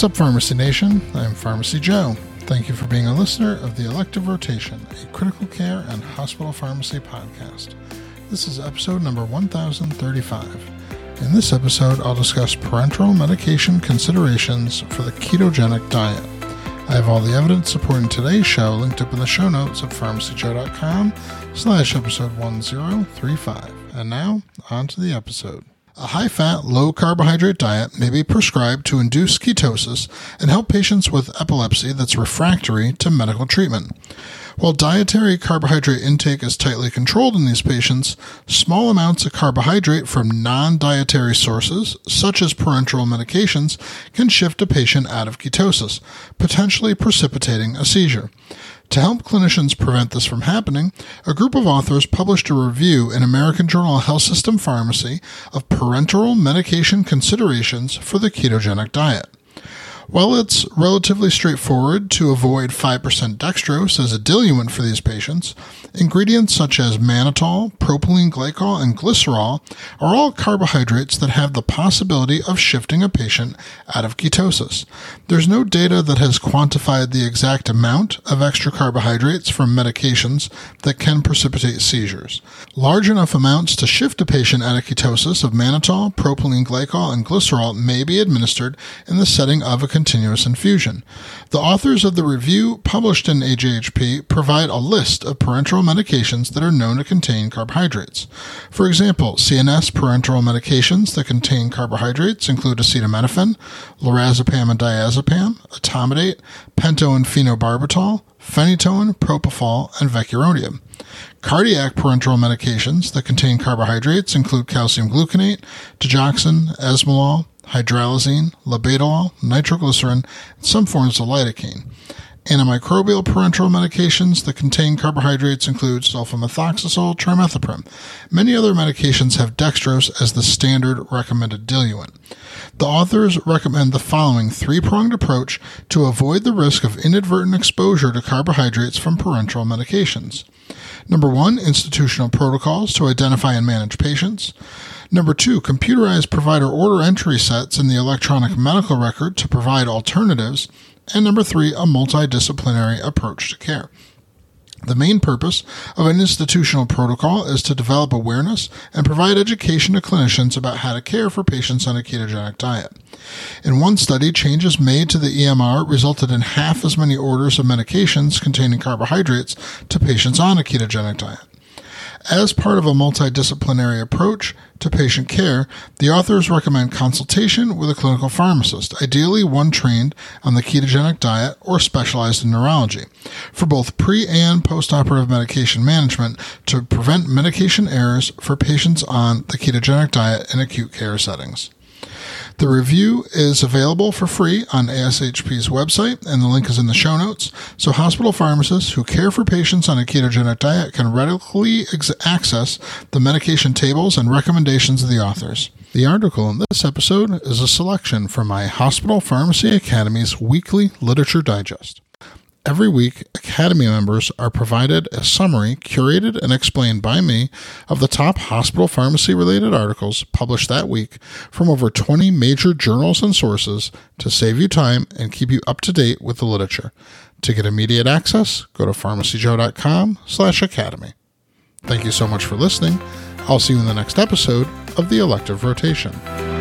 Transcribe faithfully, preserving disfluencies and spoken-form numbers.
What's up, Pharmacy Nation? I'm Pharmacy Joe. Thank you for being a listener of the Elective Rotation, a critical care and hospital pharmacy podcast. This is episode number one thousand thirty-five. In this episode, I'll discuss parenteral medication considerations for the ketogenic diet. I have all the evidence supporting today's show linked up in the show notes at pharmacyjoe.com slash episode one thousand thirty-five. And now, on to the episode. A high-fat, low-carbohydrate diet may be prescribed to induce ketosis and help patients with epilepsy that's refractory to medical treatment. While dietary carbohydrate intake is tightly controlled in these patients, small amounts of carbohydrate from non-dietary sources, such as parenteral medications, can shift a patient out of ketosis, potentially precipitating a seizure. To help clinicians prevent this from happening, a group of authors published a review in American Journal of Health System Pharmacy of parenteral medication considerations for the ketogenic diet. While it's relatively straightforward to avoid five percent dextrose as a diluent for these patients, ingredients such as mannitol, propylene glycol, and glycerol are all carbohydrates that have the possibility of shifting a patient out of ketosis. There's no data that has quantified the exact amount of extra carbohydrates from medications that can precipitate seizures. Large enough amounts to shift a patient out of ketosis of mannitol, propylene glycol, and glycerol may be administered in the setting of a continuous infusion. The authors of the review published in A J H P provide a list of parenteral medications that are known to contain carbohydrates. For example, C N S parenteral medications that contain carbohydrates include acetaminophen, lorazepam and diazepam, etomidate, pento and phenobarbital, phenytoin, propofol, and vecuronium. Cardiac parenteral medications that contain carbohydrates include calcium gluconate, digoxin, esmolol, hydralazine, labetalol, nitroglycerin, and some forms of lidocaine. Antimicrobial parenteral medications that contain carbohydrates include sulfamethoxazole, trimethoprim. Many other medications have dextrose as the standard recommended diluent. The authors recommend the following three-pronged approach to avoid the risk of inadvertent exposure to carbohydrates from parenteral medications. Number one, institutional protocols to identify and manage patients. Number two, computerized provider order entry sets in the electronic medical record to provide alternatives. And number three, a multidisciplinary approach to care. The main purpose of an institutional protocol is to develop awareness and provide education to clinicians about how to care for patients on a ketogenic diet. In one study, changes made to the E M R resulted in half as many orders of medications containing carbohydrates to patients on a ketogenic diet. As part of a multidisciplinary approach to patient care, the authors recommend consultation with a clinical pharmacist, ideally one trained on the ketogenic diet or specialized in neurology, for both pre- and post-operative medication management to prevent medication errors for patients on the ketogenic diet in acute care settings. The review is available for free on A S H P's website, and the link is in the show notes, so hospital pharmacists who care for patients on a ketogenic diet can readily ex- access the medication tables and recommendations of the authors. The article in this episode is a selection from my Hospital Pharmacy Academy's weekly literature digest. Every week, Academy members are provided a summary curated and explained by me of the top hospital pharmacy-related articles published that week from over twenty major journals and sources to save you time and keep you up to date with the literature. To get immediate access, go to pharmacyjoe.com slash academy. Thank you so much for listening. I'll see you in the next episode of The Elective Rotation.